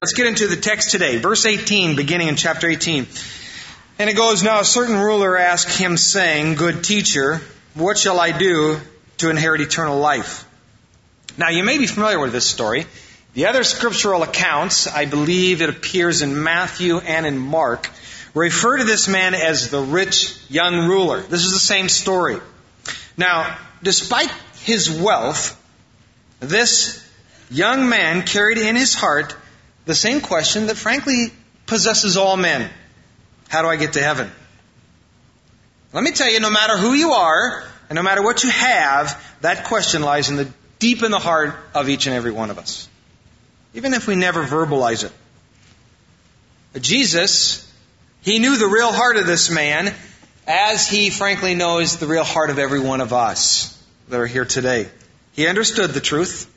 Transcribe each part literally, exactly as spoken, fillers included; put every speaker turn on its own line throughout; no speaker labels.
Let's get into the text today. Verse eighteen, beginning in chapter eighteen. And it goes, "Now a certain ruler asked him, saying, 'Good teacher, what shall I do to inherit eternal life?'" Now you may be familiar with this story. The other scriptural accounts, I believe it appears in Matthew and in Mark, refer to this man as the rich young ruler. This is the same story. Now, despite his wealth, this young man carried in his heart the same question that frankly possesses all men. How do I get to heaven? Let me tell you, no matter who you are, and no matter what you have, that question lies in the deep in the heart of each and every one of us. Even if we never verbalize it. But Jesus, He knew the real heart of this man, as He frankly knows the real heart of every one of us that are here today. He understood the truth.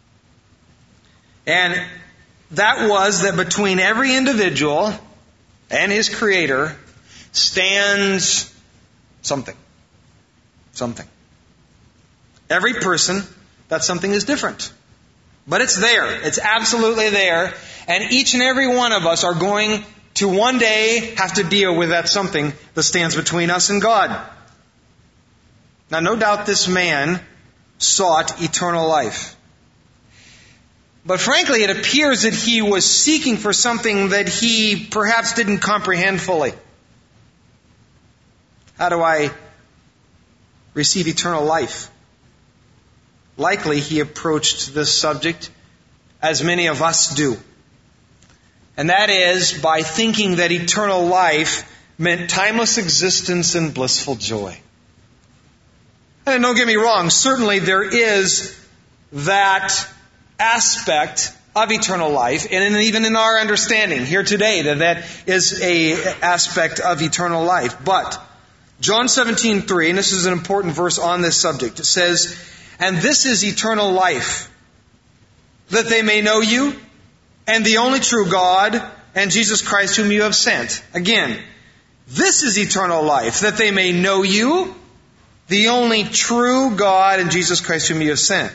And that was that between every individual and his Creator stands something. Something. Every person, that something is different. But it's there. It's absolutely there. And each and every one of us are going to one day have to deal with that something that stands between us and God. Now, no doubt this man sought eternal life. But frankly, it appears that he was seeking for something that he perhaps didn't comprehend fully. How do I receive eternal life? Likely he approached this subject as many of us do. And that is by thinking that eternal life meant timeless existence and blissful joy. And don't get me wrong, certainly there is that aspect of eternal life, and even in our understanding here today, that that is a aspect of eternal life. But John seventeen three, and this is an important verse on this subject, it says, "And this is eternal life, that they may know you, and the only true God, and Jesus Christ whom you have sent." Again, this is eternal life, that they may know you, the only true God, and Jesus Christ whom you have sent.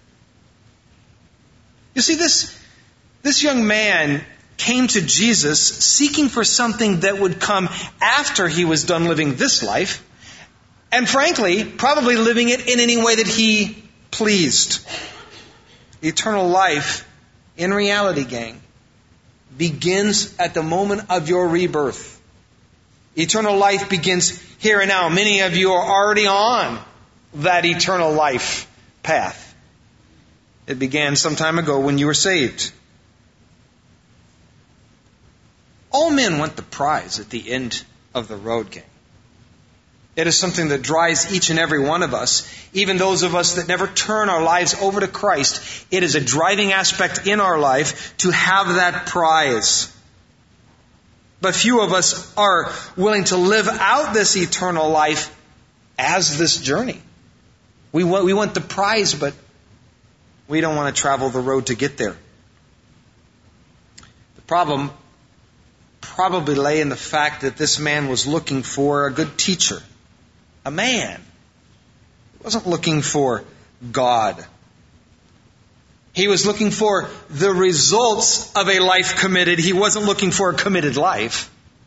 You see, this, this young man came to Jesus seeking for something that would come after he was done living this life, and frankly, probably living it in any way that he pleased. Eternal life, in reality, gang, begins at the moment of your rebirth. Eternal life begins here and now. Many of you are already on that eternal life path. It began some time ago when you were saved. All men want the prize at the end of the road, gang. It is something that drives each and every one of us, even those of us that never turn our lives over to Christ. It is a driving aspect in our life to have that prize. But few of us are willing to live out this eternal life as this journey. We want, we want the prize, but we don't want to travel the road to get there. The problem probably lay in the fact that this man was looking for a good teacher. A man. He wasn't looking for God. He was looking for the results of a life committed. He wasn't looking for a committed life.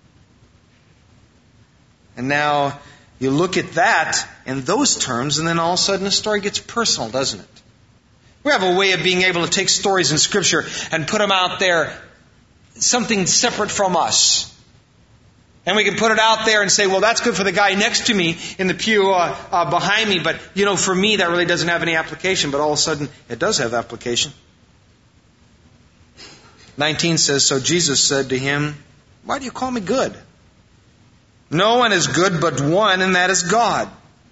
And now you look at that in those terms, and then all of a sudden the story gets personal, doesn't it? We have a way of being able to take stories in Scripture and put them out there, something separate from us. And we can put it out there and say, well, that's good for the guy next to me in the pew uh, uh, behind me, but, you know, for me that really doesn't have any application. But all of a sudden, it does have application. nineteen says, "So Jesus said to him, 'Why do you call me good? No one is good but one, and that is God.'"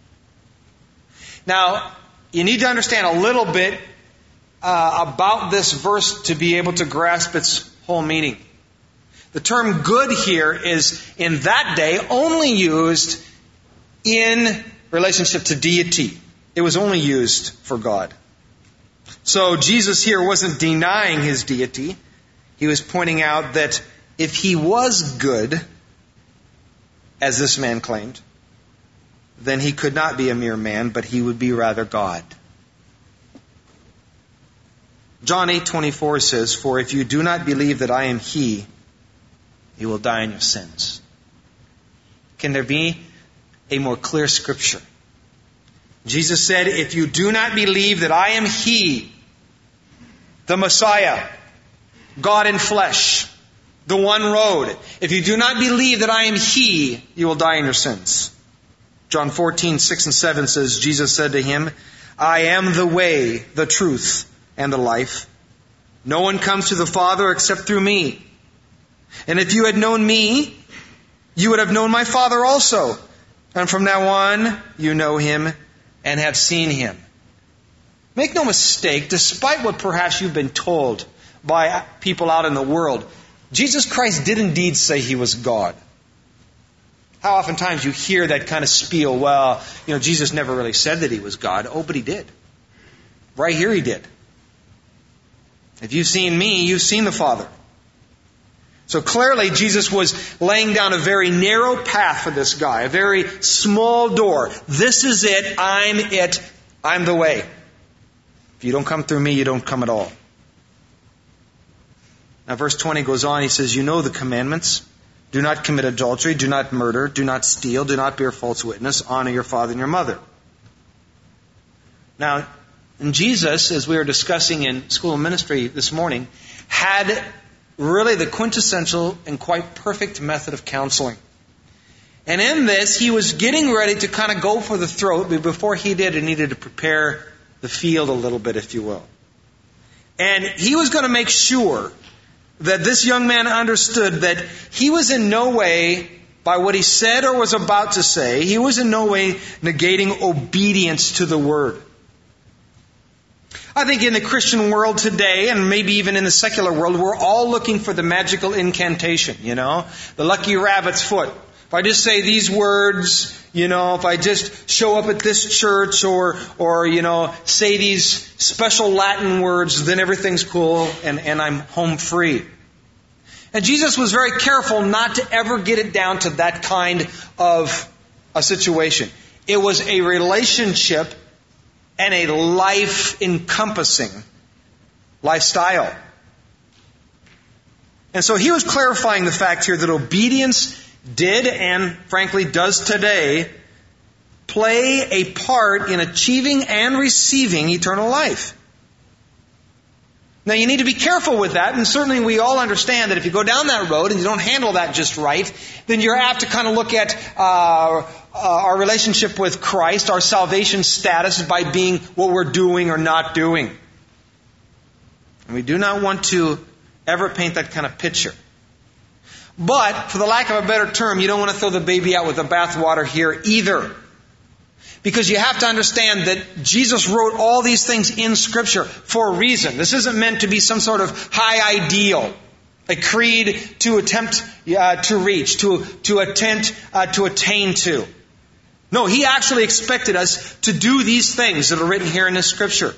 Now, you need to understand a little bit uh, about this verse to be able to grasp its whole meaning. The term good here is, in that day, only used in relationship to deity. It was only used for God. So Jesus here wasn't denying His deity. He was pointing out that if He was good, as this man claimed, then He could not be a mere man, but He would be rather God. John eight twenty-four says, "For if you do not believe that I am He, you will die in your sins." Can there be a more clear scripture? Jesus said, if you do not believe that I am He, the Messiah, God in flesh, the one road, if you do not believe that I am He, you will die in your sins. John fourteen, six and seven says, Jesus said to him, I am the way, the truth, and the life. No one comes to the Father except through me. And if you had known me, you would have known my Father also. And from now on, you know Him and have seen Him. Make no mistake, despite what perhaps you've been told by people out in the world, Jesus Christ did indeed say He was God. How oftentimes you hear that kind of spiel, well, you know, Jesus never really said that He was God. Oh, but He did. Right here He did. If you've seen me, you've seen the Father. So clearly Jesus was laying down a very narrow path for this guy, a very small door. This is it, I'm it, I'm the way. If you don't come through me, you don't come at all. Now verse twenty goes on, he says, you know the commandments. Do not commit adultery, do not murder, do not steal, do not bear false witness, honor your father and your mother. Now, and Jesus, as we were discussing in School of Ministry this morning, had really the quintessential and quite perfect method of counseling. And in this, he was getting ready to kind of go for the throat, but before he did, he needed to prepare the field a little bit, if you will. And he was going to make sure that this young man understood that he was in no way, by what he said or was about to say, he was in no way negating obedience to the Word. I think in the Christian world today, and maybe even in the secular world, we're all looking for the magical incantation, you know, the lucky rabbit's foot. If I just say these words, you know, if I just show up at this church or, or you know, say these special Latin words, then everything's cool and, and I'm home free. And Jesus was very careful not to ever get it down to that kind of a situation. It was a relationship and a life-encompassing lifestyle. And so he was clarifying the fact here that obedience did, and frankly does today, play a part in achieving and receiving eternal life. Now you need to be careful with that, and certainly we all understand that if you go down that road and you don't handle that just right, then you're apt to kind of look at uh, uh, our relationship with Christ, our salvation status, by being what we're doing or not doing. And we do not want to ever paint that kind of picture. But, for the lack of a better term, you don't want to throw the baby out with the bathwater here either. Because you have to understand that Jesus wrote all these things in Scripture for a reason. This isn't meant to be some sort of high ideal, a creed to attempt uh, to reach, to, to attempt uh, to attain to. No, He actually expected us to do these things that are written here in this Scripture.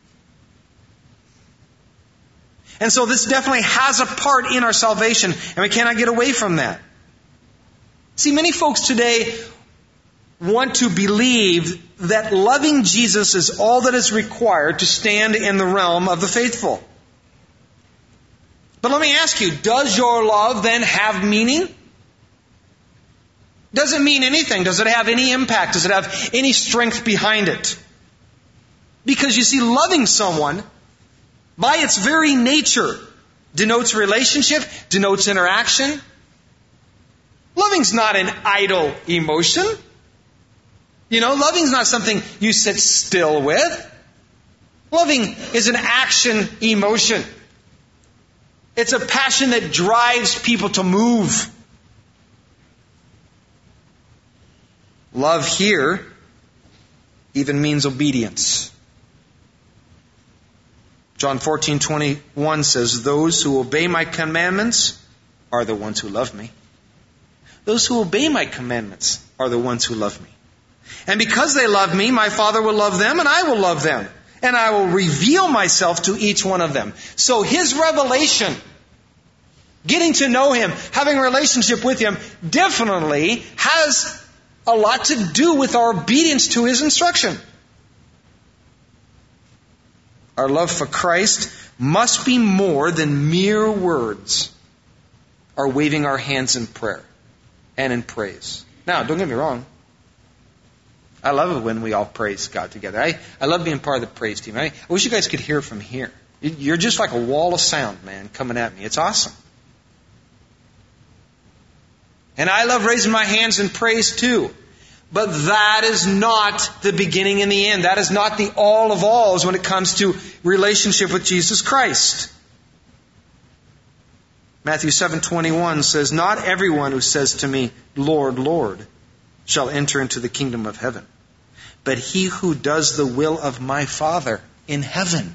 And so this definitely has a part in our salvation, and we cannot get away from that. See, many folks today want to believe that loving Jesus is all that is required to stand in the realm of the faithful. But let me ask you, does your love then have meaning? Does it mean anything? Does it have any impact? Does it have any strength behind it? Because you see, loving someone, by its very nature, denotes relationship, denotes interaction. Loving's not an idle emotion. You know, loving's not something you sit still with. Loving is an action emotion. It's a passion that drives people to move. Love here even means obedience. John fourteen twenty-one says, those who obey my commandments are the ones who love me. Those who obey my commandments are the ones who love me. And because they love me, my Father will love them, and I will love them. And I will reveal myself to each one of them. So His revelation, getting to know Him, having a relationship with Him, definitely has a lot to do with our obedience to His instruction. Our love for Christ must be more than mere words or waving our hands in prayer and in praise. Now, don't get me wrong. I love it when we all praise God together. I, I love being part of the praise team. I, I wish you guys could hear from here. You're just like a wall of sound, man, coming at me. It's awesome. And I love raising my hands in praise too. But that is not the beginning and the end. That is not the all of alls when it comes to relationship with Jesus Christ. Matthew seven twenty-one says, "Not everyone who says to me, 'Lord, Lord,' shall enter into the kingdom of heaven, but he who does the will of my Father in heaven."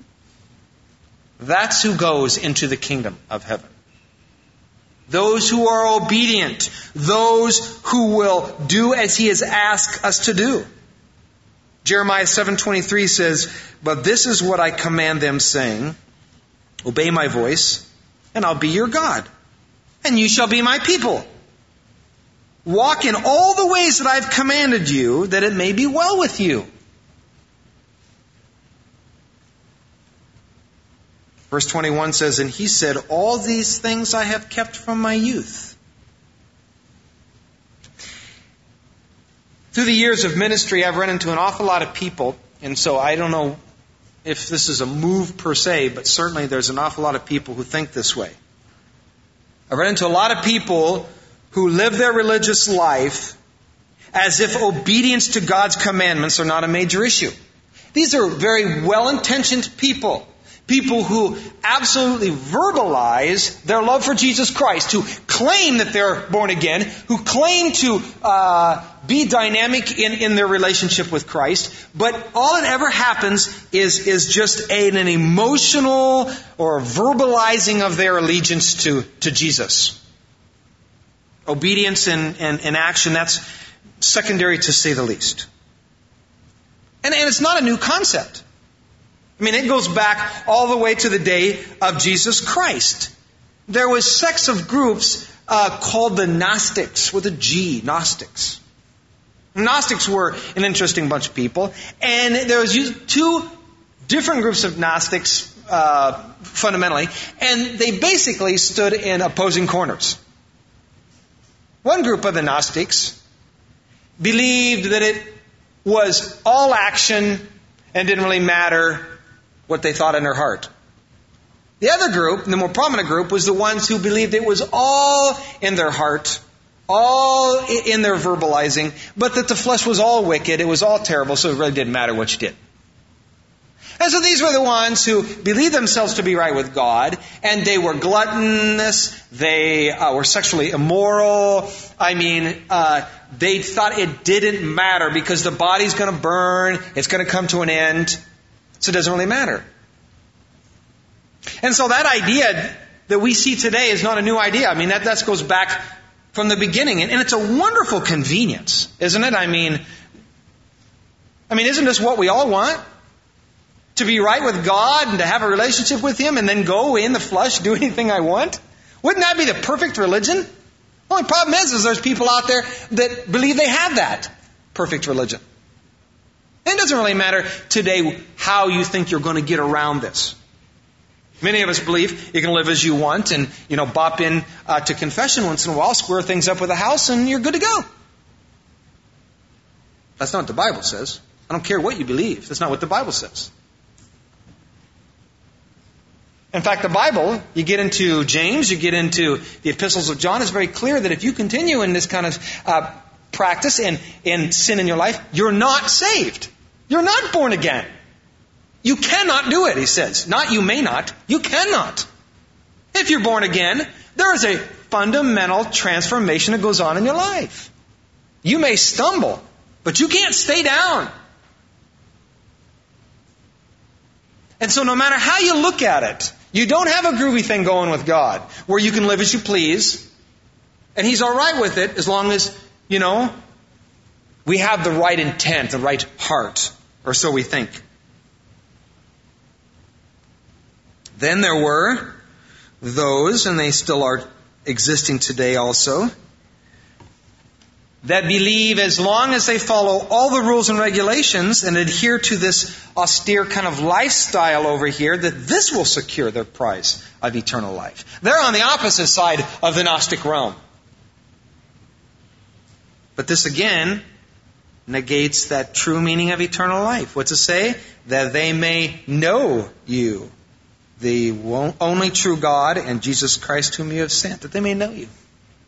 That's who goes into the kingdom of heaven. Those who are obedient. Those who will do as He has asked us to do. Jeremiah seven twenty-three says, "But this is what I command them, saying, obey my voice, and I'll be your God, and you shall be my people. Walk in all the ways that I've commanded you, that it may be well with you." Verse twenty-one says, "And he said, all these things I have kept from my youth." Through the years of ministry, I've run into an awful lot of people, and so I don't know if this is a move per se, but certainly there's an awful lot of people who think this way. I've run into a lot of people who live their religious life as if obedience to God's commandments are not a major issue. These are very well-intentioned people. People who absolutely verbalize their love for Jesus Christ, who claim that they're born again, who claim to uh, be dynamic in, in their relationship with Christ, but all that ever happens is, is just a, an emotional or verbalizing of their allegiance to, to Jesus. Obedience and, and, and action, that's secondary to say the least. And, and it's not a new concept. I mean, it goes back all the way to the day of Jesus Christ. There was sects of groups uh, called the Gnostics, with a G, Gnostics. Gnostics were an interesting bunch of people. And there was two different groups of Gnostics, uh, fundamentally. And they basically stood in opposing corners. One group of the Gnostics believed that it was all action and didn't really matter what they thought in their heart. The other group, the more prominent group, was the ones who believed it was all in their heart, all in their verbalizing, but that the flesh was all wicked, it was all terrible, so it really didn't matter what you did. And so these were the ones who believed themselves to be right with God, and they were gluttonous, they uh, were sexually immoral. I mean, uh, they thought it didn't matter because the body's going to burn, it's going to come to an end. So it doesn't really matter. And so that idea that we see today is not a new idea. I mean, that, that goes back from the beginning. And, and it's a wonderful convenience, isn't it? I mean, I mean, isn't this what we all want? To be right with God and to have a relationship with Him and then go in the flesh, do anything I want? Wouldn't that be the perfect religion? The only problem is, is there's people out there that believe they have that perfect religion. It doesn't really matter today how you think you're going to get around this. Many of us believe you can live as you want and, you know, bop in uh, to confession once in a while, square things up with a house, and you're good to go. That's not what the Bible says. I don't care what you believe. That's not what the Bible says. In fact, the Bible, you get into James, you get into the epistles of John, it's very clear that if you continue in this kind of uh, practice and, and sin in your life, you're not saved. You're not born again. You cannot do it, he says. Not you may not. You cannot. If you're born again, there is a fundamental transformation that goes on in your life. You may stumble, but you can't stay down. And so no matter how you look at it, you don't have a groovy thing going with God where you can live as you please, and He's all right with it as long as, you know, we have the right intent, the right heart, or so we think. Then there were those, and they still are existing today also, that believe as long as they follow all the rules and regulations and adhere to this austere kind of lifestyle over here, that this will secure their prize of eternal life. They're on the opposite side of the Gnostic realm. But this again negates that true meaning of eternal life. What's it say? That they may know you, the only true God, and Jesus Christ whom you have sent. That they may know you.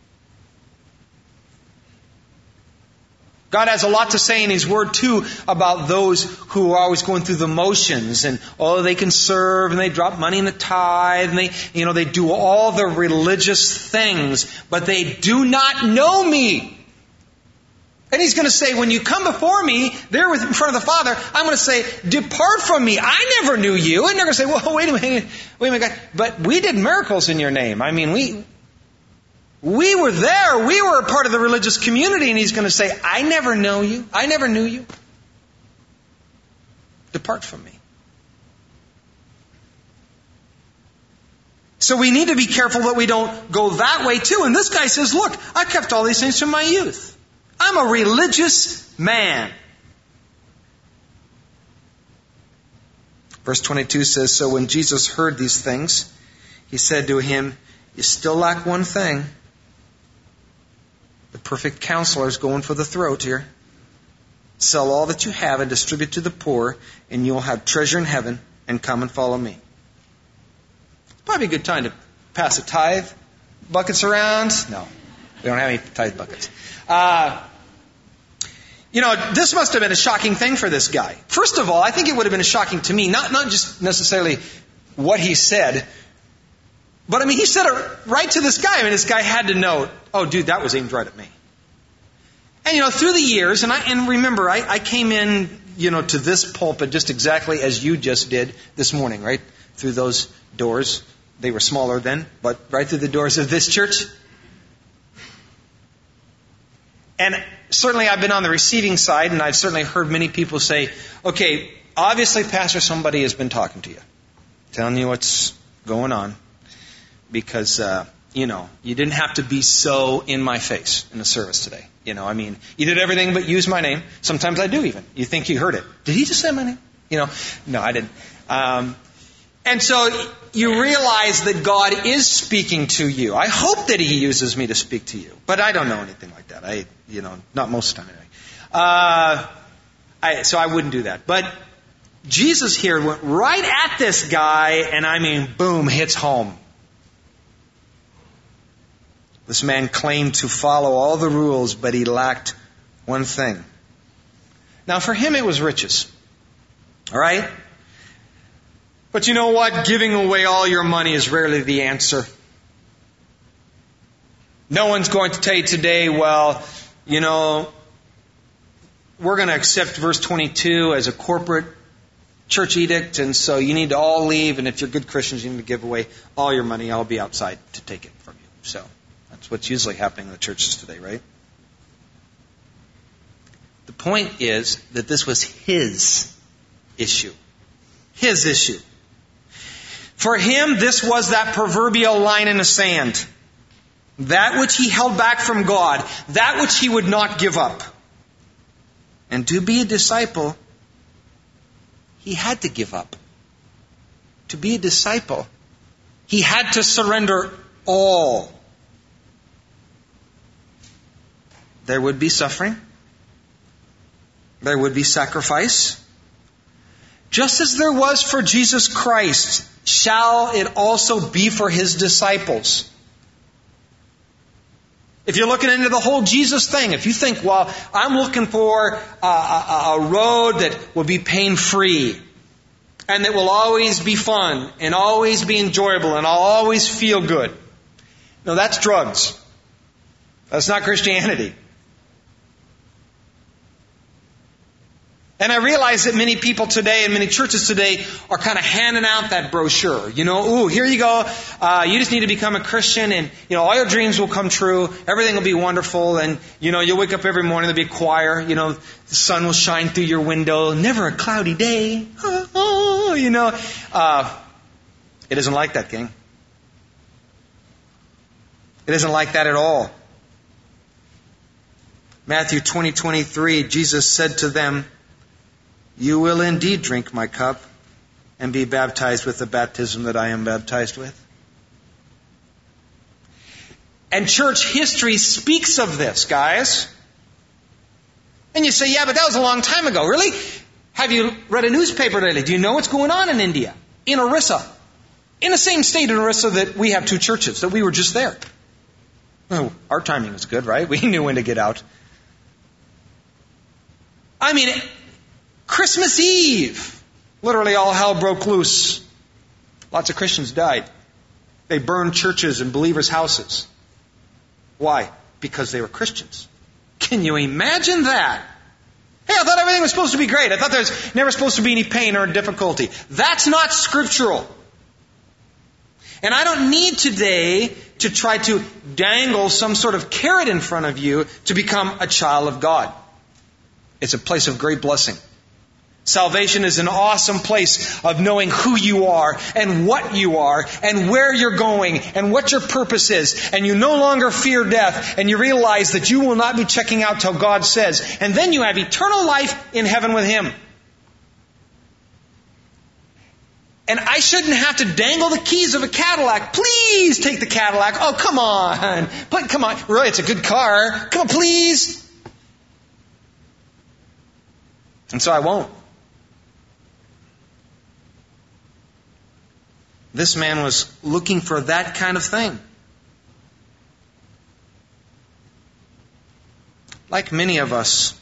God has a lot to say in His Word, too, about those who are always going through the motions and, oh, they can serve and they drop money in the tithe and they, you know, they do all the religious things, but they do not know me. And He's going to say, when you come before me, there in front of the Father, I'm going to say, depart from me. I never knew you. And they're going to say, well, wait a minute, wait a minute, God. But we did miracles in your name. I mean, we... We were there. We were a part of the religious community. And He's going to say, I never know you. I never knew you. Depart from me. So we need to be careful that we don't go that way too. And this guy says, look, I kept all these things from my youth. I'm a religious man. Verse twenty-two says, so when Jesus heard these things, He said to him, you still lack one thing. The perfect counselor is going for the throat here. Sell all that you have and distribute to the poor, and you will have treasure in heaven, and come and follow me. Probably a good time to pass a tithe buckets around. No, we don't have any tithe buckets. Uh, you know, this must have been a shocking thing for this guy. First of all, I think it would have been shocking to me, not, not just necessarily what he said, but I mean, he said it right to this guy. I mean, this guy had to know, oh, dude, that was aimed right at me. And, you know, through the years, and I and remember, I, I came in, you know, to this pulpit just exactly as you just did this morning, right? Through those doors. They were smaller then, but right through the doors of this church. And certainly I've been on the receiving side, and I've certainly heard many people say, okay, obviously, Pastor, somebody has been talking to you, telling you what's going on. Because, uh, you know, you didn't have to be so in my face in the service today. You know, I mean, you did everything but use my name. Sometimes I do even. You think you heard it. Did he just say my name? You know, no, I didn't. Um, and so you realize that God is speaking to you. I hope that He uses me to speak to you. But I don't know anything like that. I, you know, not most of the time anyway. Uh, I, so I wouldn't do that. But Jesus here went right at this guy, and I mean, boom, hits home. This man claimed to follow all the rules, but he lacked one thing. Now, for him, it was riches. All right? But you know what? Giving away all your money is rarely the answer. No one's going to tell you today, well, you know, we're going to accept verse twenty-two as a corporate church edict, and so you need to all leave, and if you're good Christians, you need to give away all your money. I'll be outside to take it from you. So that's what's usually happening in the churches today, right? The point is that this was his issue. His issue. For him, this was that proverbial line in the sand. That which he held back from God. That which he would not give up. And to be a disciple, he had to give up. To be a disciple, he had to surrender all. There would be suffering. There would be sacrifice. Just as there was for Jesus Christ, shall it also be for His disciples. If you're looking into the whole Jesus thing, if you think, well, I'm looking for a, a, a road that will be pain-free and that will always be fun and always be enjoyable and I'll always feel good. No, that's drugs. That's not Christianity. And I realize that many people today and many churches today are kind of handing out that brochure. You know, ooh, here you go. Uh, you just need to become a Christian and, you know, all your dreams will come true. Everything will be wonderful. And, you know, you'll wake up every morning, there'll be a choir. You know, the sun will shine through your window. Never a cloudy day. Oh, oh, you know. Uh, it isn't like that, gang. It isn't like that at all. Matthew twenty twenty-three, Jesus said to them, "You will indeed drink my cup and be baptized with the baptism that I am baptized with." And church history speaks of this, guys. And you say, yeah, but that was a long time ago. Really? Have you read a newspaper lately? Do you know what's going on in India? In Orissa. In the same state in Orissa that we have two churches, that we were just there. Oh, our timing was good, right? We knew when to get out. I mean, Christmas Eve, literally all hell broke loose. Lots of Christians died. They burned churches and believers' houses. Why? Because they were Christians. Can you imagine that? Hey, I thought everything was supposed to be great. I thought there was never supposed to be any pain or difficulty. That's not scriptural. And I don't need today to try to dangle some sort of carrot in front of you to become a child of God. It's a place of great blessing. Salvation is an awesome place of knowing who you are and what you are and where you're going and what your purpose is. And you no longer fear death and you realize that you will not be checking out till God says. And then you have eternal life in heaven with Him. And I shouldn't have to dangle the keys of a Cadillac. Please take the Cadillac. Oh, come on. Come on. Really, it's a good car. Come on, please. And so I won't. This man was looking for that kind of thing. Like many of us,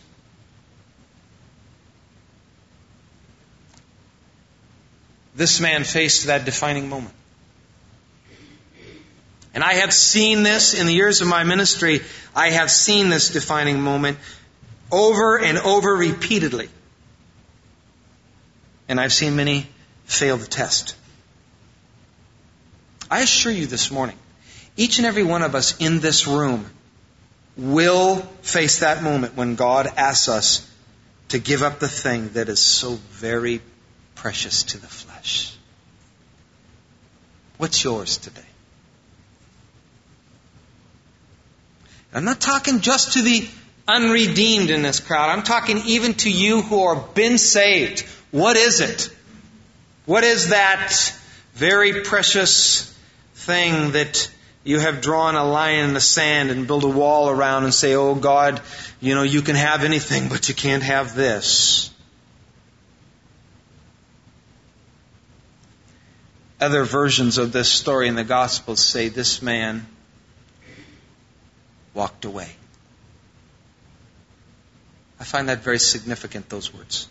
this man faced that defining moment. And I have seen this in the years of my ministry. I have seen this defining moment over and over repeatedly. And I've seen many fail the test. I assure you this morning, each and every one of us in this room will face that moment when God asks us to give up the thing that is so very precious to the flesh. What's yours today? I'm not talking just to the unredeemed in this crowd. I'm talking even to you who are been saved. What is it? What is that very precious thing that you have drawn a line in the sand and built a wall around and say, oh God, you know, you can have anything, but you can't have this? Other versions of this story in the Gospels say this man walked away. I find that very significant, those words.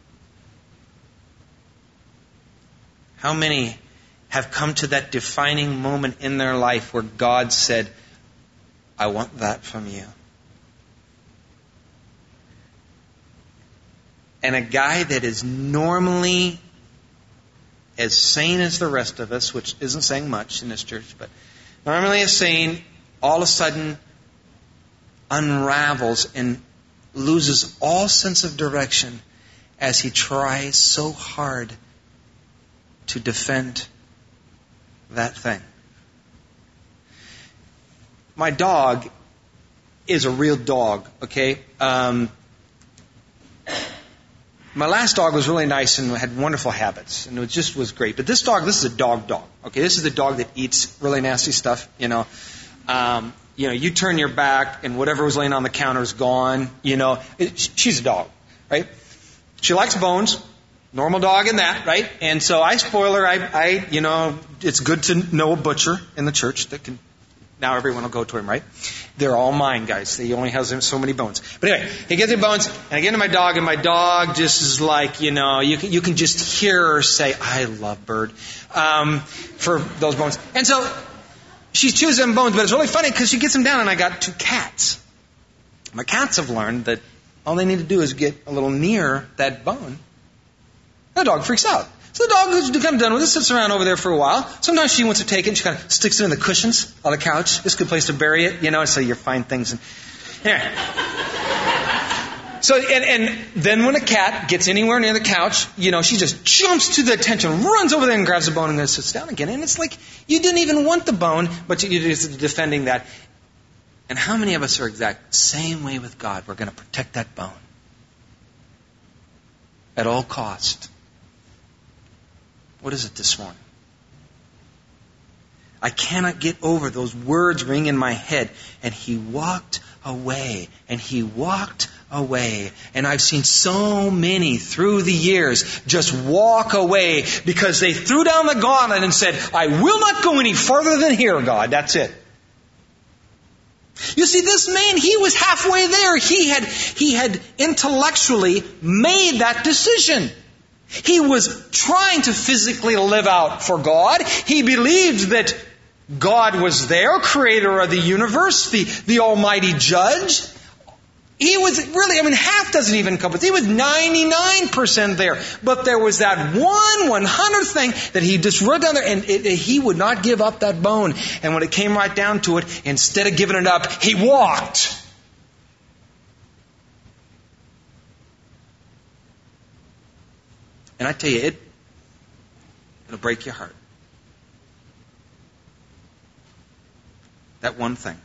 How many have come to that defining moment in their life where God said, I want that from you? And a guy that is normally as sane as the rest of us, which isn't saying much in this church, but normally as sane, all of a sudden unravels and loses all sense of direction as he tries so hard to defend that thing. My dog is a real dog, okay? Um, my last dog was really nice and had wonderful habits, and it just was great. But this dog, this is a dog dog, okay? This is the dog that eats really nasty stuff, you know. Um, you know, you turn your back and whatever was laying on the counter is gone, you know. It, she's a dog, right? She likes bones. Normal dog in that, right? And so I spoil her. I, I, you know, it's good to know a butcher in the church that can, now everyone will go to him, right? They're all mine, guys. He only has so many bones. But anyway, he gets the bones, and I get to my dog, and my dog just is like, you know, you can, you can just hear her say, I love Bird, um, for those bones. And so she chews them bones, but it's really funny because she gets them down, and I got two cats. My cats have learned that all they need to do is get a little near that bone. The dog freaks out. So the dog is kind of done with it, sits around over there for a while. Sometimes she wants to take it and she kind of sticks it in the cushions on the couch. It's a good place to bury it, you know, so you find things. And, anyway. So, and, and then when a cat gets anywhere near the couch, you know, she just jumps to the attention, runs over there and grabs the bone and then sits down again. And it's like, you didn't even want the bone, but you're just defending that. And how many of us are exact same way with God? We're going to protect that bone at all cost. What is it this morning? I cannot get over those words ring in my head. And he walked away. And he walked away. And I've seen so many through the years just walk away because they threw down the gauntlet and said, I will not go any further than here, God. That's it. You see, this man, he was halfway there. He had, he had intellectually made that decision. He was trying to physically live out for God. He believed that God was there, creator of the universe, the, the almighty judge. He was really, I mean, half doesn't even come, but he was ninety-nine percent there. But there was that one, one hundredth thing that he just wrote down there, and it, it, he would not give up that bone. And when it came right down to it, instead of giving it up, he walked. And I tell you, it, it'll break your heart. That one thing.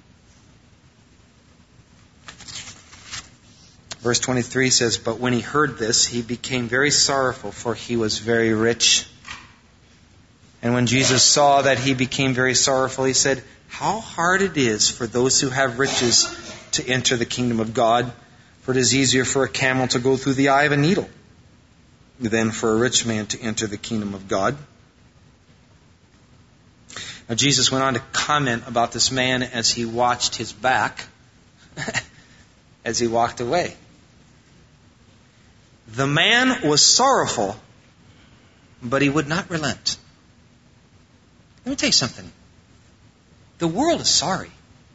Verse twenty-three says, but when he heard this, he became very sorrowful, for he was very rich. And when Jesus saw that he became very sorrowful, he said, how hard it is for those who have riches to enter the kingdom of God. For it is easier for a camel to go through the eye of a needle than for a rich man to enter the kingdom of God. Now Jesus went on to comment about this man as he watched his back, as he walked away. The man was sorrowful, but he would not relent. Let me tell you something. The world is sorry.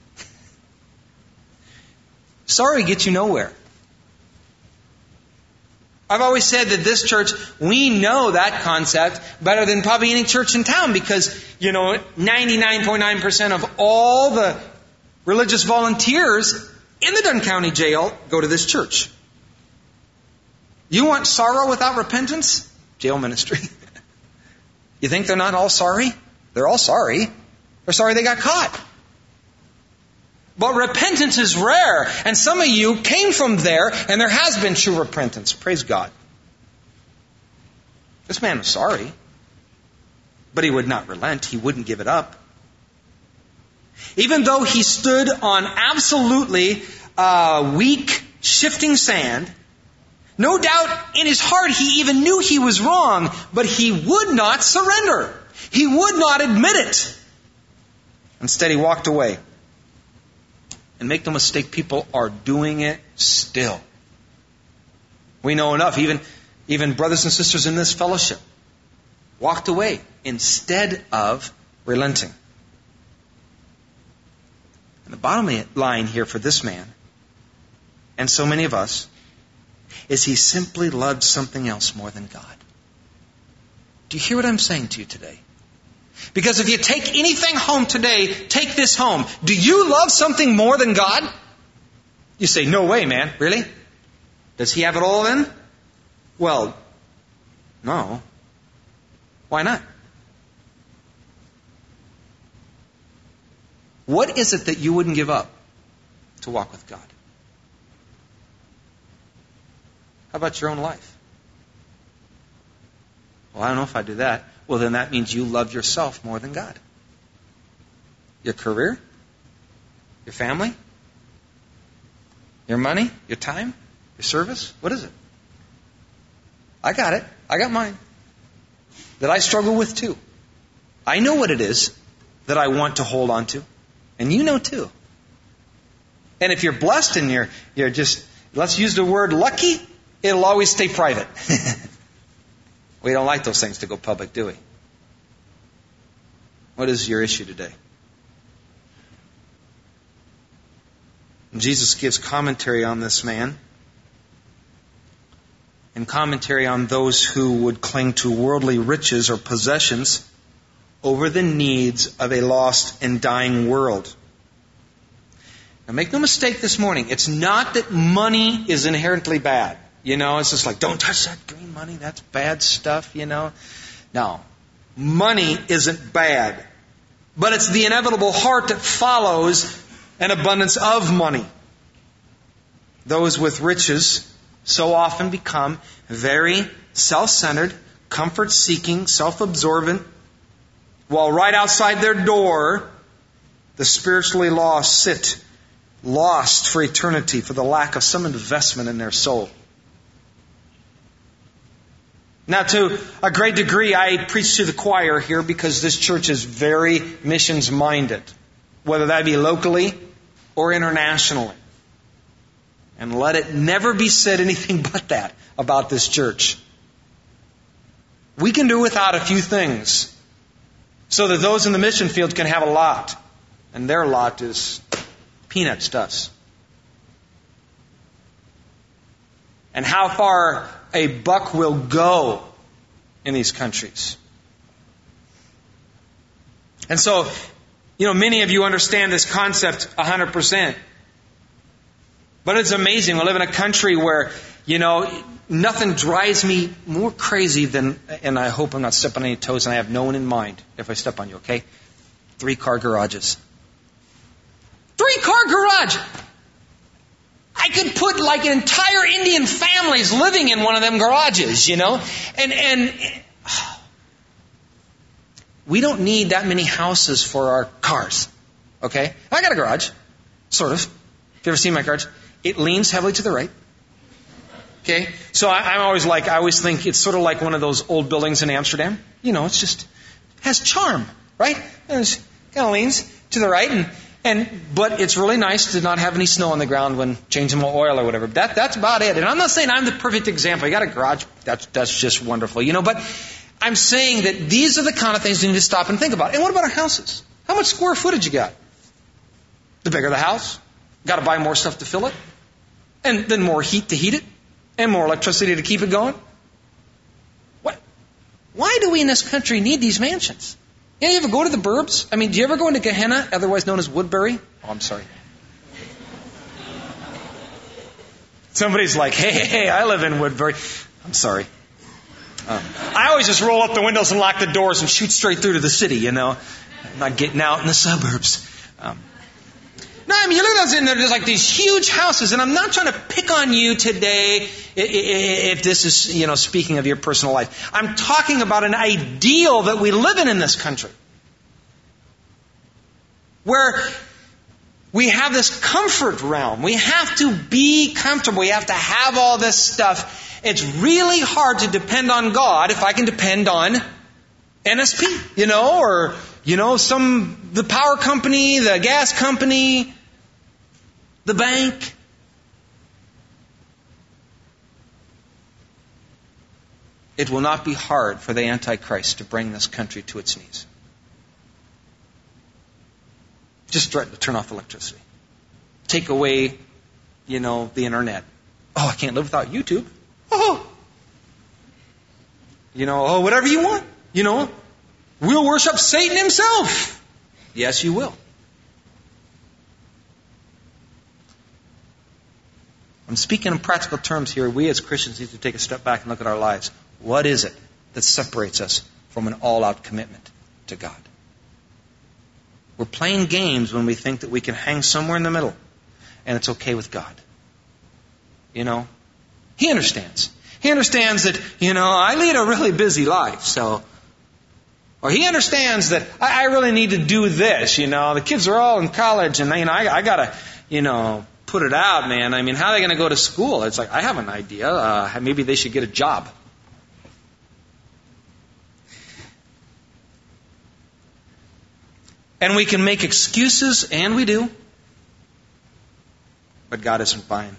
Sorry gets you nowhere. I've always said that this church, we know that concept better than probably any church in town because, you know, ninety-nine point nine percent of all the religious volunteers in the Dunn County Jail go to this church. You want sorrow without repentance? Jail ministry. You think they're not all sorry? They're all sorry. They're sorry they got caught. But repentance is rare. And some of you came from there, and there has been true repentance. Praise God. This man was sorry. But he would not relent. He wouldn't give it up. Even though he stood on absolutely uh, weak, shifting sand, no doubt in his heart he even knew he was wrong, but he would not surrender. He would not admit it. Instead, he walked away. And make no mistake, people are doing it still. We know enough. Even, even brothers and sisters in this fellowship walked away instead of relenting. And the bottom line here for this man, and so many of us, is he simply loved something else more than God. Do you hear what I'm saying to you today? Because if you take anything home today, take this home. Do you love something more than God? You say, no way, man. Really? Does he have it all then? Well, no. Why not? What is it that you wouldn't give up to walk with God? How about your own life? Well, I don't know if I do that. Well, then that means you love yourself more than God. Your career? Your family? Your money? Your time? Your service? What is it? I got it. I got mine. That I struggle with too. I know what it is that I want to hold on to. And you know too. And if you're blessed and you're, you're just, let's use the word lucky, it'll always stay private. We don't like those things to go public, do we? What is your issue today? Jesus gives commentary on this man and commentary on those who would cling to worldly riches or possessions over the needs of a lost and dying world. Now make no mistake this morning, it's not that money is inherently bad. You know, it's just like, don't touch that green money, that's bad stuff, you know. No, money isn't bad. But it's the inevitable heart that follows and abundance of money. Those with riches so often become very self-centered, comfort-seeking, self-absorbent, while right outside their door, the spiritually lost sit lost for eternity for the lack of some investment in their soul. Now, to a great degree, I preach to the choir here because this church is very missions-minded, whether that be locally or internationally. And let it never be said anything but that about this church. We can do without a few things so that those in the mission field can have a lot. And their lot is peanuts to us. And how far a buck will go in these countries. And so, you know, many of you understand this concept one hundred percent. But it's amazing. We live in a country where, you know, nothing drives me more crazy than, and I hope I'm not stepping on any toes, and I have no one in mind if I step on you, okay? Three-car garages. Three-car garage! I could put like entire Indian families living in one of them garages, you know? And, and oh, we don't need that many houses for our cars, okay? I got a garage, sort of. Have you ever seen my garage? It leans heavily to the right. Okay? So I, I'm always like, I always think it's sort of like one of those old buildings in Amsterdam. You know, it's just, has charm, right? And it kind of leans to the right. And, and, but it's really nice to not have any snow on the ground when changing my oil or whatever. That, that's about it. And I'm not saying I'm the perfect example. You got a garage, that's, that's just wonderful, you know, but I'm saying that these are the kind of things you need to stop and think about. And what about our houses? How much square footage you got? The bigger the house, got to buy more stuff to fill it. And then more heat to heat it. And more electricity to keep it going. What? Why do we in this country need these mansions? Yeah, you ever go to the burbs? I mean, do you ever go into Gehenna, otherwise known as Woodbury? Oh, I'm sorry. Somebody's like, hey, hey, hey, I live in Woodbury. I'm sorry. Um, I always just roll up the windows and lock the doors and shoot straight through to the city, you know. I'm not getting out in the suburbs. Um, No, I mean, you look at those, and there's like these huge houses, and I'm not trying to pick on you today if this is, you know, speaking of your personal life. I'm talking about an ideal that we live in in this country. Where we have this comfort realm. We have to be comfortable. We have to have all this stuff. It's really hard to depend on God if I can depend on N S P, you know, or, you know, some, the power company, the gas company, the bank. It will not be hard for the Antichrist to bring this country to its knees. Just threaten to turn off electricity. Take away, you know, the internet. Oh, I can't live without YouTube. Oh. You know, oh, whatever you want. You know, we'll worship Satan himself. Yes, you will. I'm speaking in practical terms here. We as Christians need to take a step back and look at our lives. What is it that separates us from an all-out commitment to God? We're playing games when we think that we can hang somewhere in the middle and it's okay with God. You know, He understands. He understands that, you know, I lead a really busy life, so... Or He understands that I, I really need to do this, you know. The kids are all in college and, you know, I, I got to, you know, put it out, man. I mean, how are they going to go to school? It's like, I have an idea. Uh, maybe they should get a job. And we can make excuses, and we do. But God isn't buying.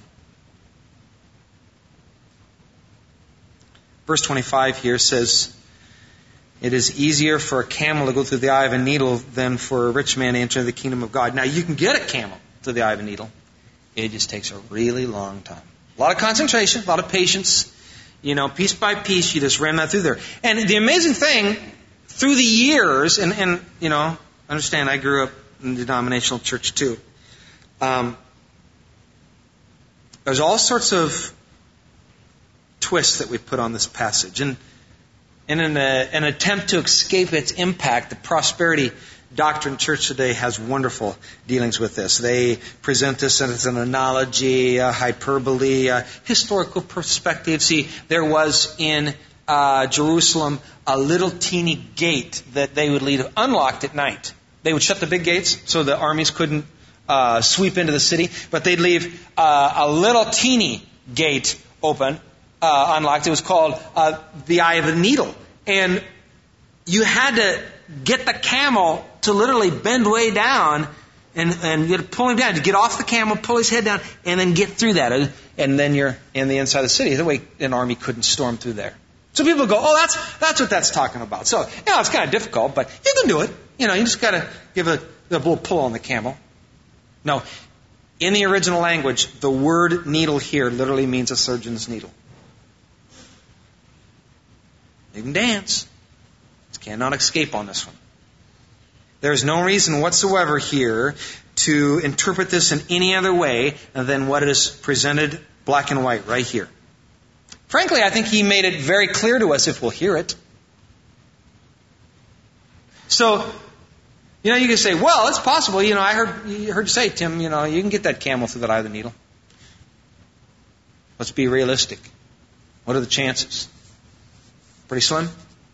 Verse twenty-five here says, it is easier for a camel to go through the eye of a needle than for a rich man to enter the kingdom of God. Now, you can get a camel through the eye of a needle. It just takes a really long time. A lot of concentration, a lot of patience. You know, piece by piece, you just ram that through there. And the amazing thing, through the years, and, and you know, understand, I grew up in the denominational church too. Um, there's all sorts of twists that we put on this passage. And, and in a, an attempt to escape its impact, the prosperity Doctrine Church today has wonderful dealings with this. They present this as an analogy, a hyperbole, a historical perspective. See, there was in uh, Jerusalem a little teeny gate that they would leave unlocked at night. They would shut the big gates so the armies couldn't uh, sweep into the city, but they'd leave uh, a little teeny gate open, uh, unlocked. It was called uh, the Eye of the Needle. And you had to get the camel to literally bend way down and, and you had to pull him down to get off the camel, pull his head down, and then get through that. And then you're in the inside of the city. That way an army couldn't storm through there. So people go, oh, that's that's what that's talking about. So, you know, it's kind of difficult, but you can do it. You know, you just got to give a, a little pull on the camel. No, in the original language, the word needle here literally means a surgeon's needle. You can dance. You cannot escape on this one. There's no reason whatsoever here to interpret this in any other way than what it is presented black and white right here. Frankly, I think he made it very clear to us if we'll hear it. So, you know, you can say, well, it's possible. You know, I heard you heard you say, Tim, you know, you can get that camel through that eye of the needle. Let's be realistic. What are the chances? Pretty slim?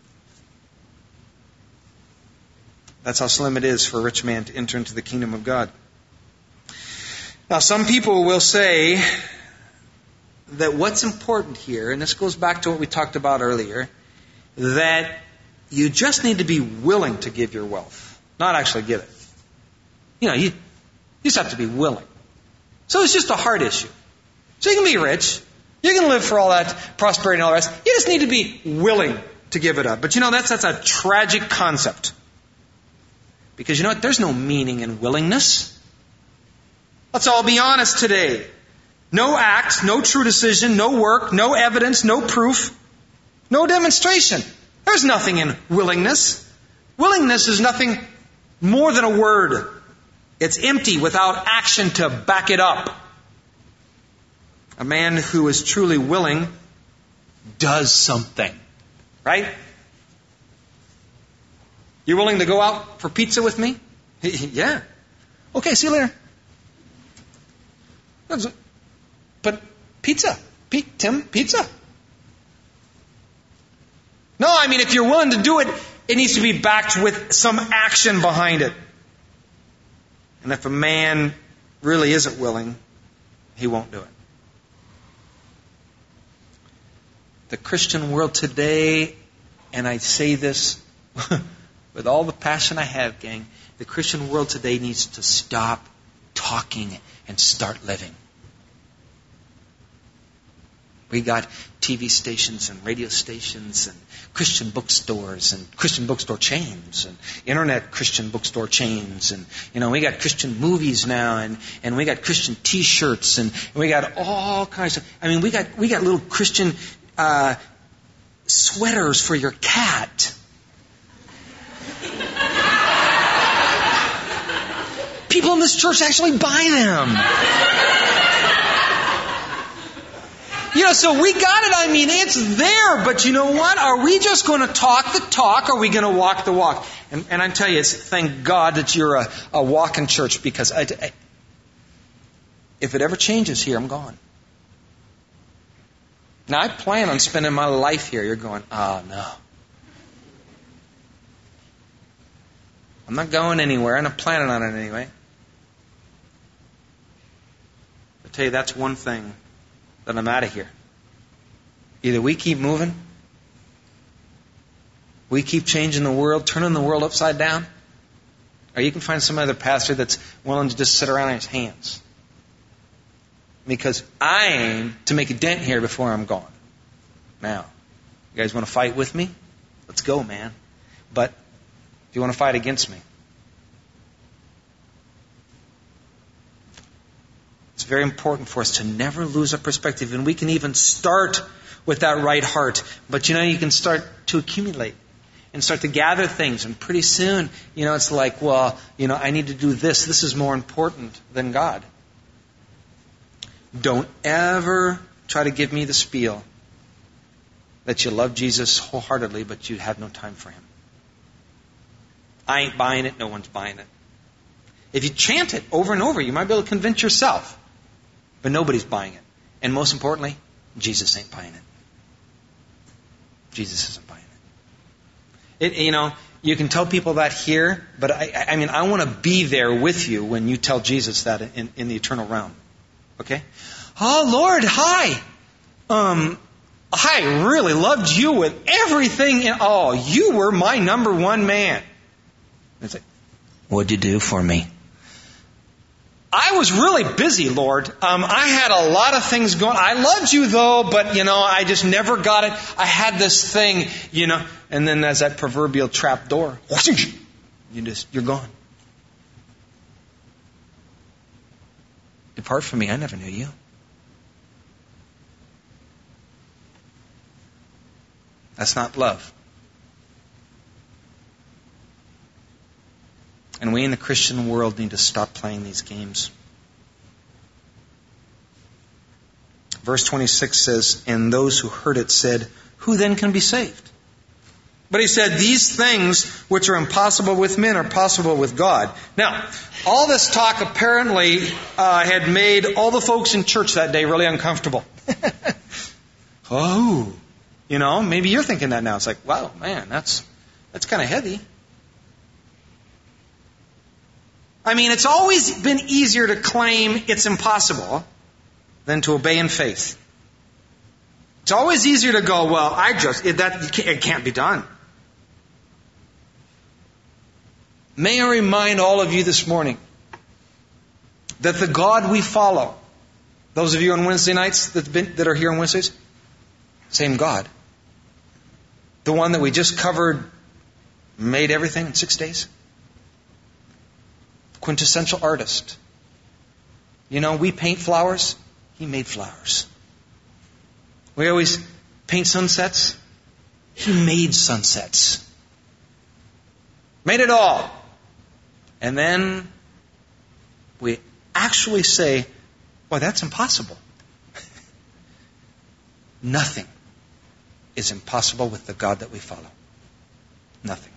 That's how slim it is for a rich man to enter into the kingdom of God. Now, some people will say that what's important here, and this goes back to what we talked about earlier, that you just need to be willing to give your wealth, not actually give it. You know, you, you just have to be willing. So it's just a heart issue. So you can be rich. You can live for all that prosperity and all the rest. You just need to be willing to give it up. But you know, that's, that's a tragic concept. Because you know what? There's no meaning in willingness. Let's all be honest today. No act, no true decision, no work, no evidence, no proof, no demonstration. There's nothing in willingness. Willingness is nothing more than a word. It's empty without action to back it up. A man who is truly willing does something. Right? You're willing to go out for pizza with me? Yeah. Okay, see you later. But pizza. P- Tim, pizza. No, I mean, if you're willing to do it, it needs to be backed with some action behind it. And if a man really isn't willing, he won't do it. The Christian world today, and I say this with all the passion I have, gang, the Christian world today needs to stop talking and start living. We got T V stations and radio stations and Christian bookstores and Christian bookstore chains and internet Christian bookstore chains and, you know, we got Christian movies now and, and we got Christian T-shirts and, and we got all kinds of, I mean, we got, we got little Christian uh, sweaters for your cat. People in this church actually buy them. You know, so we got it. I mean, it's there. But you know what? Are we just going to talk the talk? Or are we going to walk the walk? And, and I tell you, it's thank God that you're a, a walking church, because I, I, if it ever changes here, I'm gone. Now, I plan on spending my life here. You're going, oh, no. I'm not going anywhere. I'm not planning on it anyway. I tell you, that's one thing that I'm out of here. Either we keep moving, we keep changing the world, turning the world upside down, or you can find some other pastor that's willing to just sit around on his hands. Because I aim to make a dent here before I'm gone. Now, you guys want to fight with me? Let's go, man. But if you want to fight against me, it's very important for us to never lose our perspective. And we can even start with that right heart. But you know, you can start to accumulate and start to gather things. And pretty soon, you know, it's like, well, you know, I need to do this. This is more important than God. Don't ever try to give me the spiel that you love Jesus wholeheartedly, but you have no time for Him. I ain't buying it. No one's buying it. If you chant it over and over, you might be able to convince yourself. But nobody's buying it. And most importantly, Jesus ain't buying it. Jesus isn't buying it. It, you know, you can tell people that here, but I, I mean, I want to be there with you when you tell Jesus that in, in the eternal realm. Okay? Oh, Lord, hi. Um, I really loved you with everything. In, oh, you were my number one man. It's like, what'd you do for me? I was really busy, Lord. Um, I had a lot of things going. I loved you, though, but, you know, I just never got it. I had this thing, you know. And then there's that proverbial trap door. You just, you're gone. Depart from me. I never knew you. That's not love. And we in the Christian world need to stop playing these games. Verse twenty-six says, and those who heard it said, who then can be saved? But he said, these things which are impossible with men are possible with God. Now, all this talk apparently uh, had made all the folks in church that day really uncomfortable. Oh, you know, maybe you're thinking that now. It's like, wow, man, that's that's kind of heavy. I mean, it's always been easier to claim it's impossible than to obey in faith. It's always easier to go, well, I just, it, that, it can't be done. May I remind all of you this morning that the God we follow, those of you on Wednesday nights that, been, that are here on Wednesdays, same God. The one that we just covered, made everything in six days. Quintessential artist. You know, we paint flowers. He made flowers. We always paint sunsets. He made sunsets. Made it all. And then we actually say, well, that's impossible. Nothing is impossible with the God that we follow. Nothing.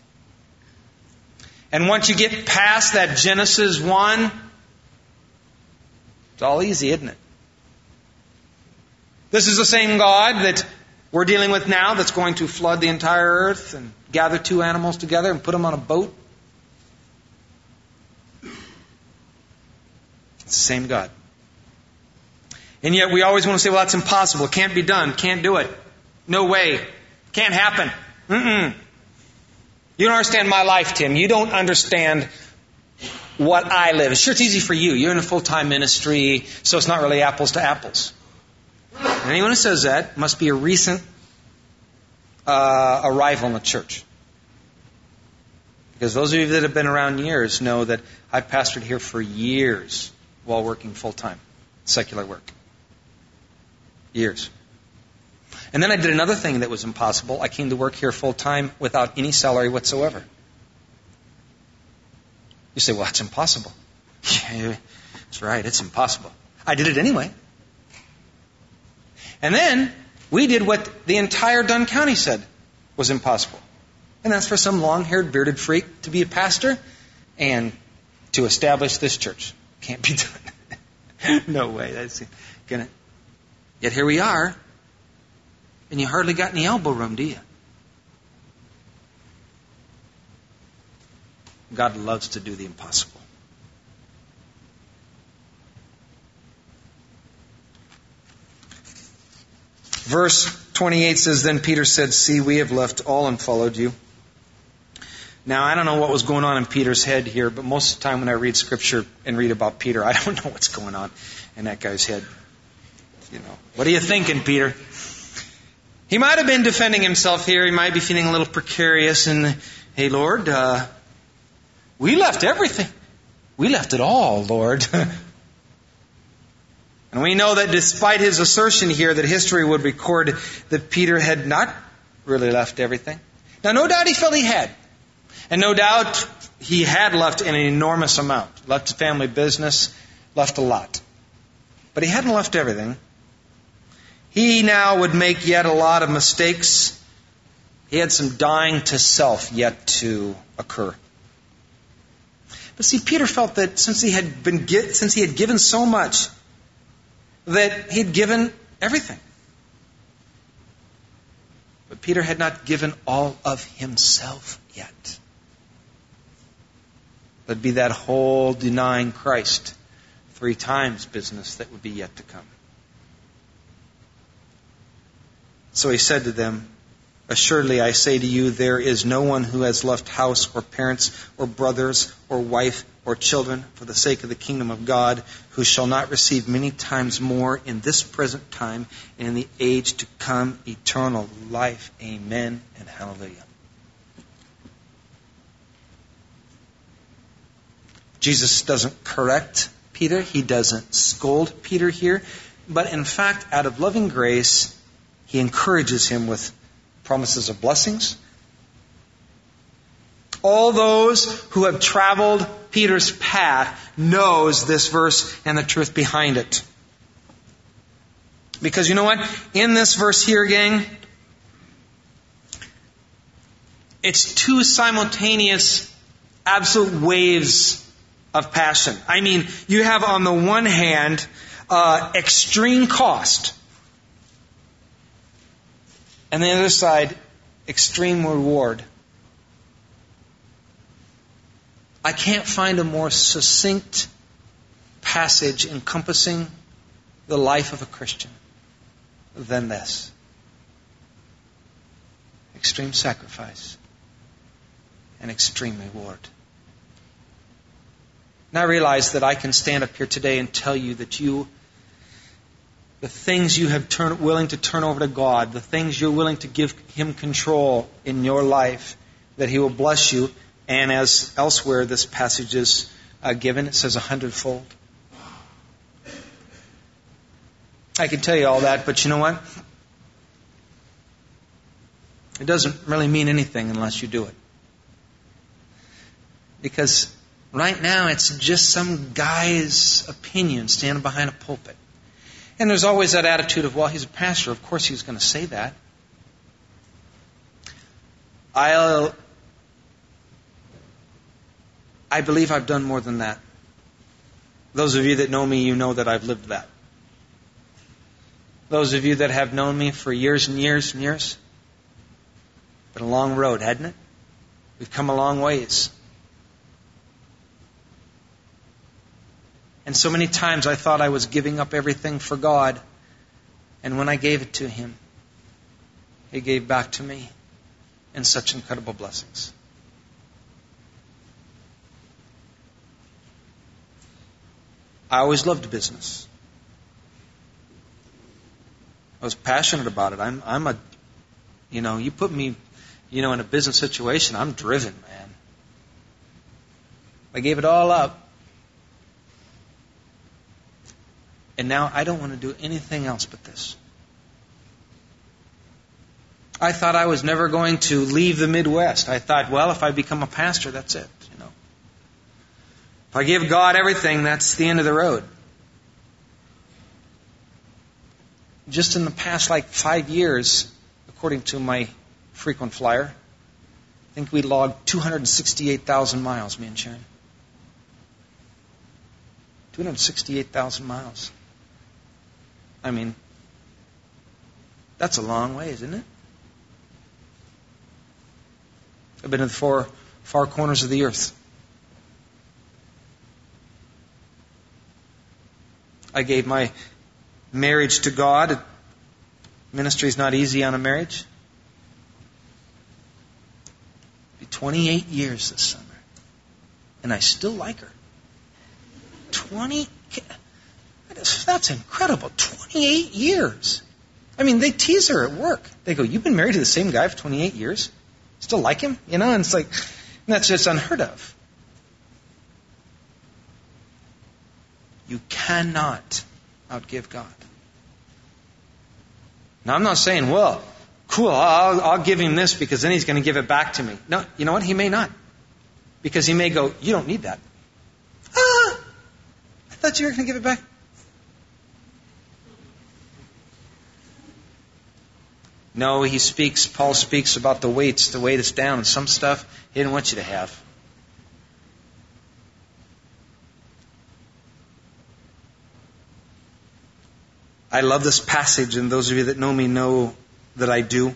And once you get past that Genesis one, it's all easy, isn't it? This is the same God that we're dealing with now that's going to flood the entire earth and gather two animals together and put them on a boat. It's the same God. And yet we always want to say, well, that's impossible. It can't be done. Can't do it. No way. Can't happen. Mm-mm. You don't understand my life, Tim. You don't understand what I live. Sure, it's easy for you. You're in a full-time ministry, so it's not really apples to apples. And anyone who says that must be a recent uh, arrival in the church. Because those of you that have been around years know that I've pastored here for years while working full-time, secular work. Years. And then I did another thing that was impossible. I came to work here full-time without any salary whatsoever. You say, well, that's impossible. Yeah, that's right, it's impossible. I did it anyway. And then we did what the entire Dunn County said was impossible. And that's for some long-haired, bearded freak to be a pastor and to establish this church. Can't be done. No way. That's gonna. Yet here we are. And you hardly got any elbow room, do you? God loves to do the impossible. Verse twenty-eight says, then Peter said, see, we have left all and followed you. Now, I don't know what was going on in Peter's head here, but most of the time when I read Scripture and read about Peter, I don't know what's going on in that guy's head. You know, what are you thinking, Peter? He might have been defending himself here. He might be feeling a little precarious. And, hey, Lord, uh, we left everything. We left it all, Lord. And we know that despite his assertion here that history would record that Peter had not really left everything. Now, no doubt he felt he had. And no doubt he had left an enormous amount. Left family business, left a lot. But he hadn't left everything. He now would make yet a lot of mistakes. He had some dying to self yet to occur. But see, Peter felt that since he had been since he had given so much, that he'd given everything. But Peter had not given all of himself yet. That'd be that whole denying Christ three times business that would be yet to come. So he said to them, "Assuredly I say to you, there is no one who has left house or parents or brothers or wife or children for the sake of the kingdom of God who shall not receive many times more in this present time and in the age to come eternal life." Amen and hallelujah. Jesus doesn't correct Peter. He doesn't scold Peter here. But in fact, out of loving grace, he encourages him with promises of blessings. All those who have traveled Peter's path knows this verse and the truth behind it. Because you know what? In this verse here, gang, it's two simultaneous absolute waves of passion. I mean, you have on the one hand uh, extreme cost. And the other side, extreme reward. I can't find a more succinct passage encompassing the life of a Christian than this. Extreme sacrifice and extreme reward. Now I realize that I can stand up here today and tell you that you the things you have turn, willing to turn over to God, the things you're willing to give Him control in your life, that He will bless you. And as elsewhere this passage is uh, given, it says a hundredfold. I can tell you all that, but you know what? It doesn't really mean anything unless you do it. Because right now it's just some guy's opinion standing behind a pulpit. And there's always that attitude of, well, he's a pastor. Of course he's going to say that. I'll, I believe I've done more than that. Those of you that know me, you know that I've lived that. Those of you that have known me for years and years and years, been a long road, hadn't it? We've come a long ways. And so many times I thought I was giving up everything for God. And when I gave it to Him, He gave back to me in such incredible blessings. I always loved business. I was passionate about it. I'm, I'm a, you know, you put me, you know, in a business situation, I'm driven, man. I gave it all up. And now I don't want to do anything else but this. I thought I was never going to leave the Midwest. I thought, well, if I become a pastor, that's it. You know, if I give God everything, that's the end of the road. Just in the past, like five years, according to my frequent flyer, I think we logged two hundred sixty-eight thousand miles, me and Sharon. two hundred sixty-eight thousand miles. I mean, that's a long way, isn't it? I've been to the four far corners of the earth. I gave my marriage to God. Ministry is not easy on a marriage. It'll be twenty-eight years this summer. And I still like her. twenty That's incredible. twenty-eight years. I mean, they tease her at work. They go, "You've been married to the same guy for twenty-eight years? Still like him?" You know, and it's like, that's just unheard of. You cannot outgive God. Now, I'm not saying, well, cool, I'll, I'll give Him this because then He's going to give it back to me. No, you know what? He may not. Because He may go, "You don't need that." Ah, I thought you were going to give it back. No, he speaks, Paul speaks about the weights, the weight us down, and some stuff he didn't want you to have. I love this passage, and those of you that know me know that I do.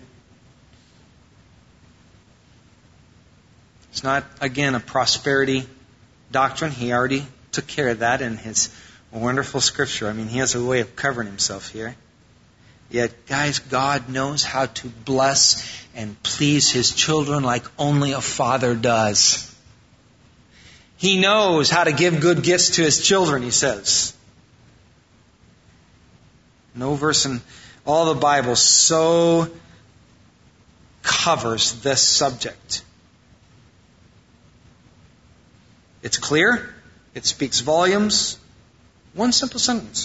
It's not, again, a prosperity doctrine. He already took care of that in his wonderful scripture. I mean, he has a way of covering himself here. Yet, guys, God knows how to bless and please His children like only a father does. He knows how to give good gifts to His children, he says. No verse in all the Bible so covers this subject. It's clear. It speaks volumes. One simple sentence.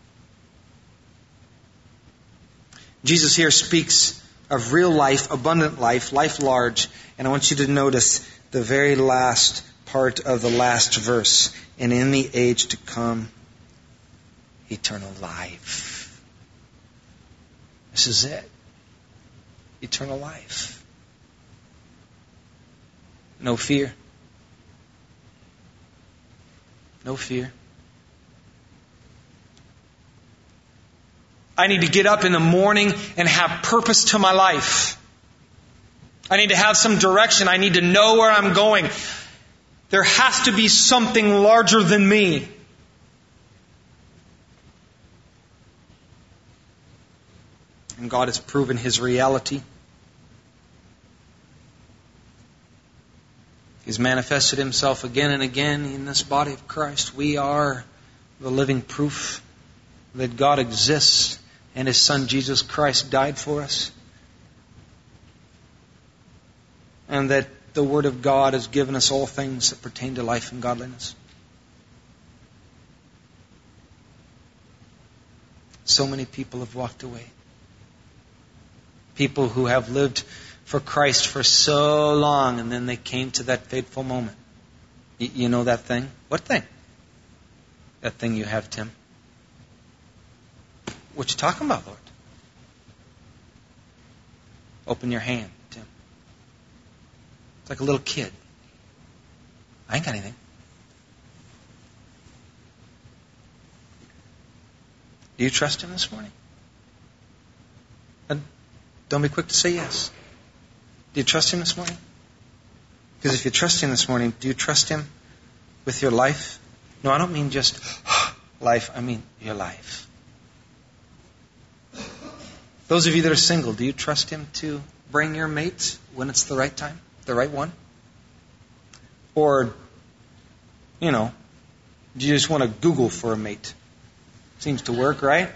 Jesus here speaks of real life, abundant life, life large. And I want you to notice the very last part of the last verse. And in the age to come, eternal life. This is it. Eternal life. No fear. No fear. I need to get up in the morning and have purpose to my life. I need to have some direction. I need to know where I'm going. There has to be something larger than me. And God has proven His reality. He's manifested Himself again and again in this body of Christ. We are the living proof that God exists and His Son Jesus Christ died for us. And that the Word of God has given us all things that pertain to life and godliness. So many people have walked away. People who have lived for Christ for so long, and then they came to that fateful moment. You, you know that thing? What thing? That thing you have, Tim. What you talking about, Lord? Open your hand, Tim. It's like a little kid. I ain't got anything. Do you trust Him this morning? And don't be quick to say yes. Do you trust Him this morning? Because if you trust Him this morning, do you trust Him with your life? No, I don't mean just life. I mean your life. Those of you that are single, do you trust Him to bring your mate when it's the right time, the right one? Or, you know, do you just want to Google for a mate? Seems to work, right?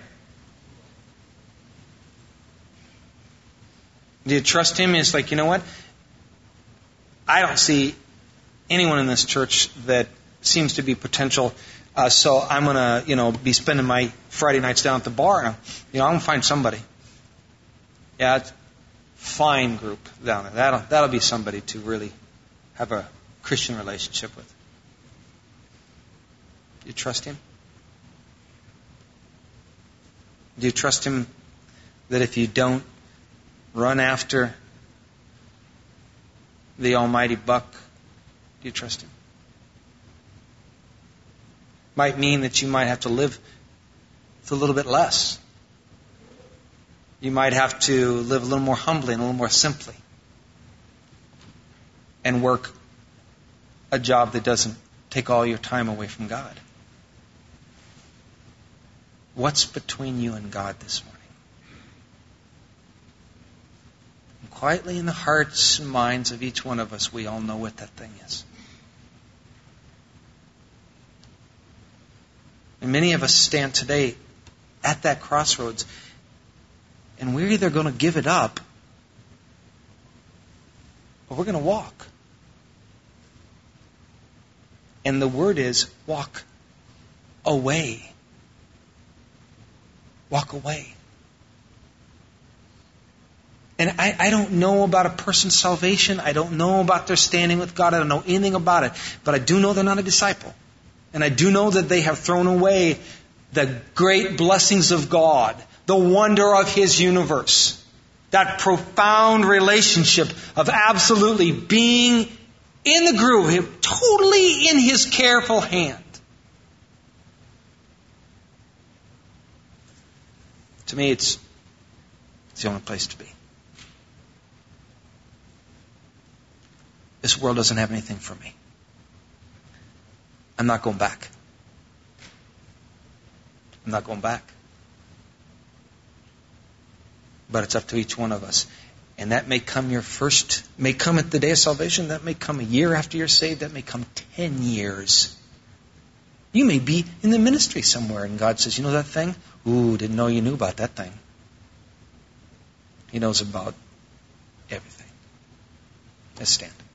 Do you trust Him? It's like, you know what? I don't see anyone in this church that seems to be potential. Uh, so I'm going to, you know, be spending my Friday nights down at the bar. And, you know, I'm going to find somebody. Yeah, it's a fine group down there. That'll, that'll be somebody to really have a Christian relationship with. Do you trust Him? Do you trust Him that if you don't run after the almighty buck, do you trust Him? Might mean that you might have to live with a little bit less. You might have to live a little more humbly and a little more simply. And work a job that doesn't take all your time away from God. What's between you and God this morning? And quietly in the hearts and minds of each one of us, we all know what that thing is. And many of us stand today at that crossroads, and we're either going to give it up or we're going to walk. And the word is walk away. Walk away. And I, I don't know about a person's salvation. I don't know about their standing with God. I don't know anything about it. But I do know they're not a disciple. And I do know that they have thrown away the great blessings of God, the wonder of His universe. That profound relationship of absolutely being in the groove, totally in His careful hand. To me, it's, it's the only place to be. This world doesn't have anything for me. I'm not going back. I'm not going back. But it's up to each one of us. And that may come your first, may come at the day of salvation. That may come a year after you're saved. That may come ten years. You may be in the ministry somewhere and God says, you know that thing? Ooh, didn't know you knew about that thing. He knows about everything. Let's stand.